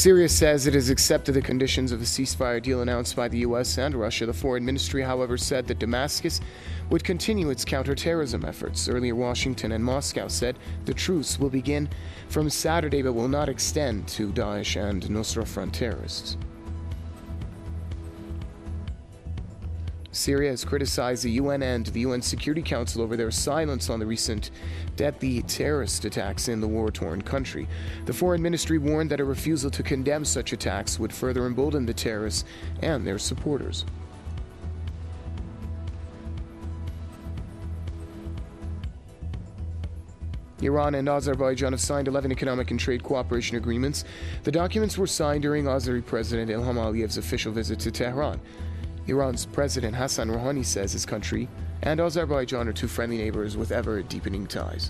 Syria says it has accepted the conditions of a ceasefire deal announced by the U.S. and Russia. The foreign ministry, however, said that Damascus would continue its counterterrorism efforts. Earlier, Washington and Moscow said the truce will begin from Saturday but will not extend to Daesh and Nusra Front terrorists. Syria has criticized the UN and the UN Security Council over their silence on the recent deadly terrorist attacks in the war-torn country. The foreign ministry warned that a refusal to condemn such attacks would further embolden the terrorists and their supporters. Iran and Azerbaijan have signed 11 economic and trade cooperation agreements. The documents were signed during Azeri President Ilham Aliyev's official visit to Tehran. Iran's President Hassan Rouhani says his country and Azerbaijan are two friendly neighbors with ever-deepening ties.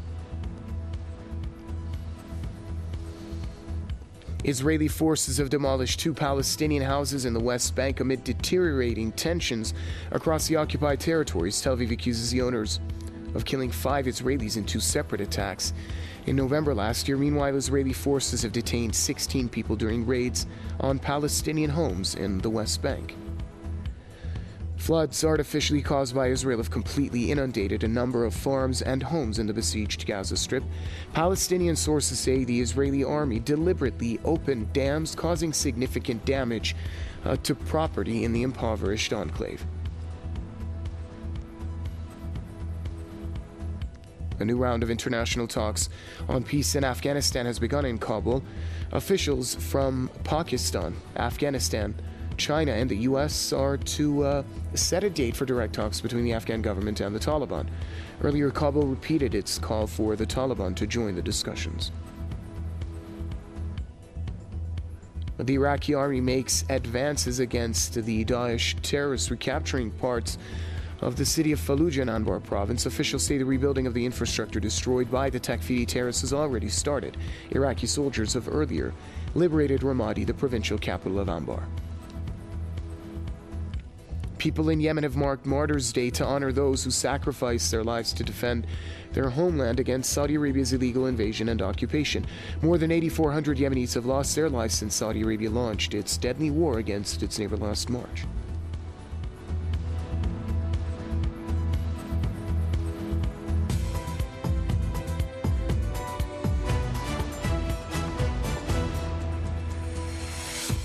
Israeli forces have demolished two Palestinian houses in the West Bank amid deteriorating tensions across the occupied territories. Tel Aviv accuses the owners of killing 5 Israelis in 2 separate attacks in November last year. Meanwhile, Israeli forces have detained 16 people during raids on Palestinian homes in the West Bank. Floods artificially caused by Israel have completely inundated a number of farms and homes in the besieged Gaza Strip. Palestinian sources say the Israeli army deliberately opened dams, causing significant damage to property in the impoverished enclave. A new round of international talks on peace in Afghanistan has begun in Kabul. Officials from Pakistan, Afghanistan, China, and the U.S. are to set a date for direct talks between the Afghan government and the Taliban. Earlier, Kabul repeated its call for the Taliban to join the discussions. The Iraqi army makes advances against the Daesh terrorists, recapturing parts of the city of Fallujah in Anbar province. Officials say the rebuilding of the infrastructure destroyed by the Takfiri terrorists has already started. Iraqi soldiers have earlier liberated Ramadi, the provincial capital of Anbar. People in Yemen have marked Martyrs' Day to honor those who sacrificed their lives to defend their homeland against Saudi Arabia's illegal invasion and occupation. More than 8,400 Yemenis have lost their lives since Saudi Arabia launched its deadly war against its neighbor last March.